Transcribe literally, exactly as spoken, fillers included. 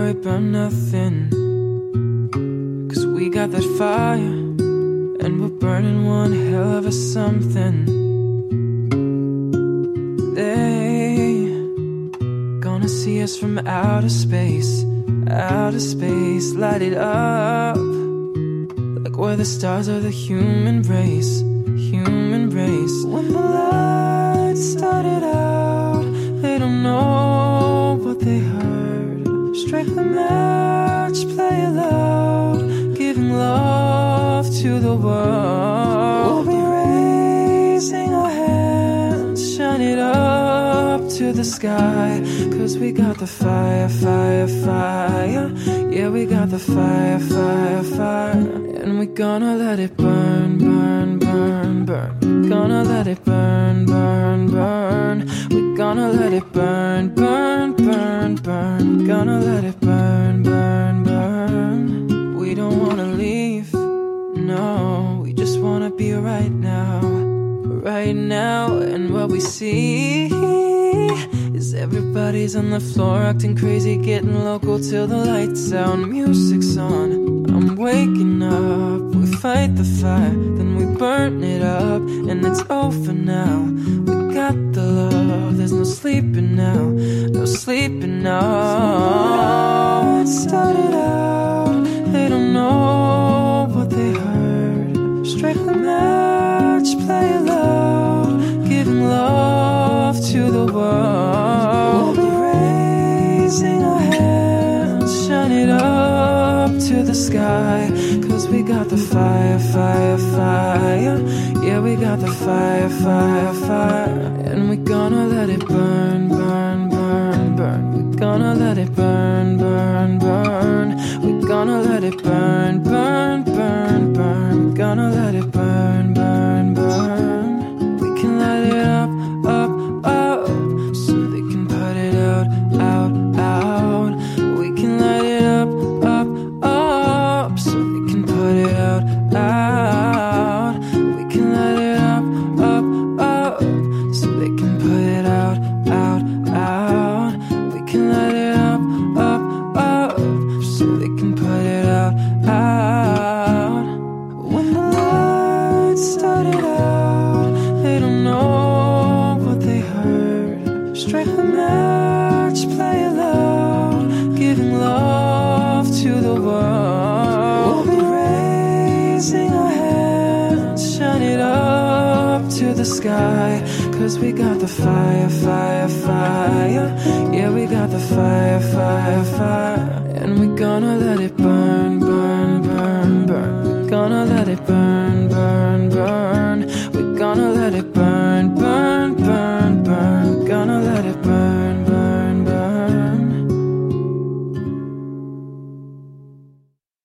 worry about nothing, 'cause we got that fire, and we're burning one hell of a something. They gonna see us from outer space, outer space, light it up like we're the stars of the human race, human race. When the lights started out, they don't know what they heard. Strike the match, play it loud, giving love to the world. We'll be raising our hands, shine it up to the sky, 'cause we got the fire, fire, fire. Yeah, we got the fire, fire, fire. And we're gonna let it burn, burn, burn, burn. We're gonna let it burn, burn, burn. We're gonna let it burn, burn, burn, burn. Gonna let it burn, burn, burn. We don't wanna leave, no. We just wanna be right now, right now. And what we see is everybody's on the floor acting crazy, getting local till the lights out, music's on. I'm waking up, we fight the fire, then we burn it up, and it's over now. We got the love, there's no sleeping now, no sleeping now. It started out, they don't know what they heard. Strike the match, play it loud, giving love to the world. We'll be raising our hands, shine it up to the sky, 'cause we got the fire, fire, fire. Yeah, we got the fire, fire, fire. And we're gonna let it burn, burn, burn, burn. We're gonna let it burn, burn, burn. We're gonna let it burn, burn, burn, burn. We're gonna let it burn, burn, burn. We can light it up, up, up, so they can put it out, out, out. We can light it up, up, up, so they can put it out, out. We can light it up, up, up, so they can put it out, out, out. We can light it up, up, up, so they can put it out, out. When the lights started out, they don't know what they heard. Strike the match, play it loud, giving love to the world. We'll be raising our hands, shine it up to the sky, 'cause we got the fire, fire, fire. Yeah, we got the fire, fire, fire. And we're gonna let it burn, burn, burn, burn. We're gonna let it burn.